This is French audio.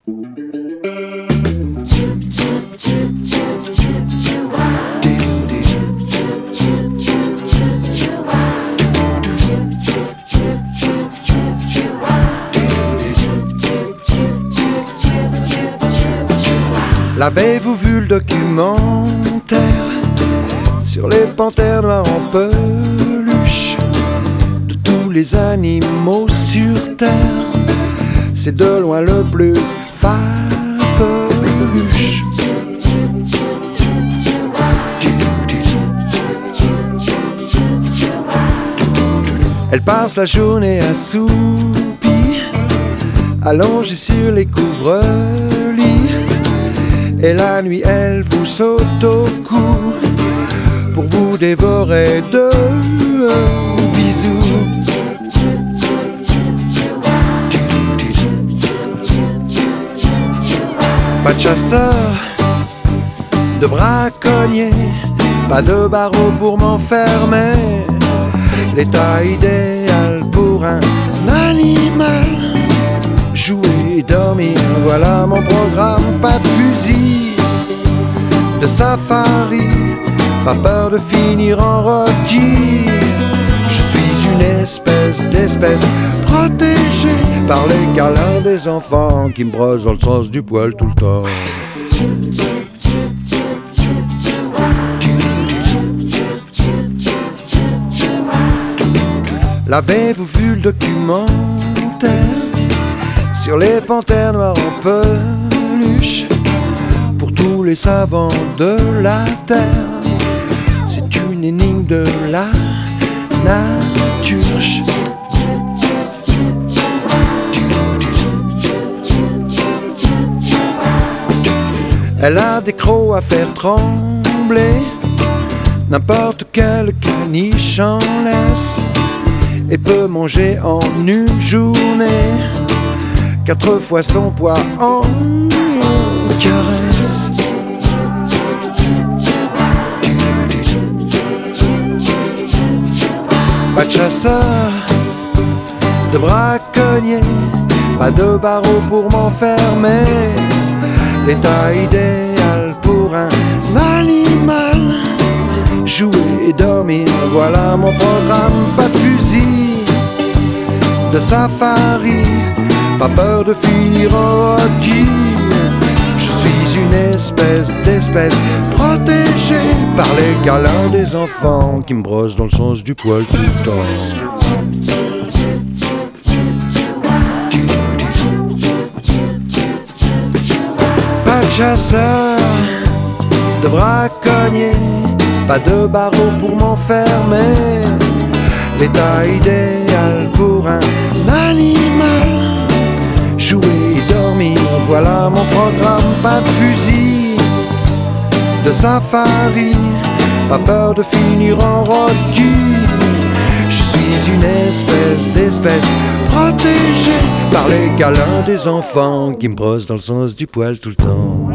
L'avez-vous vu le documentaire sur les panthères noires en peluche? De tous les animaux sur terre, c'est de loin le plus farfeluche. Elle passe la journée assoupie, allongée sur les couvre-lits. Et la nuit, elle vous saute au cou pour vous dévorer de bisous. Pas de chasseur, de braconnier, pas de barreau pour m'enfermer. L'état idéal pour un animal. Jouer et dormir, voilà mon programme. Pas de fusil, de safari, pas peur de finir en rôti. Je suis une d'espèce protégée par les câlins des enfants qui me brossent dans le sens du poil tout le temps. L'avez-vous vu le documentaire sur les panthères noires en peluche? Pour tous les savants de la terre, c'est une énigme de la nature. Elle a des crocs à faire trembler, n'importe quel caniche en laisse, et peut manger en une journée 4 fois son poids en caresse. Pas de chasseur, de braconnier, pas de barreau pour m'enfermer. L'état idéal pour un animal. Jouer et dormir, voilà mon programme. Pas de fusil, de safari, pas peur de finir en rôti. Je suis une d'espèce protégée par les câlins des enfants qui me brossent dans le sens du poil tout le temps. Pas de chasseur, de braconnier, pas de barreau pour m'enfermer. L'état idéal pour un animal. Jouer et dormir, voilà mon programme. Pas de fusil, de safari, pas peur de finir en rôti. Je suis une d'espèce protégée par les câlins des enfants qui me brossent dans le sens du poil tout le temps.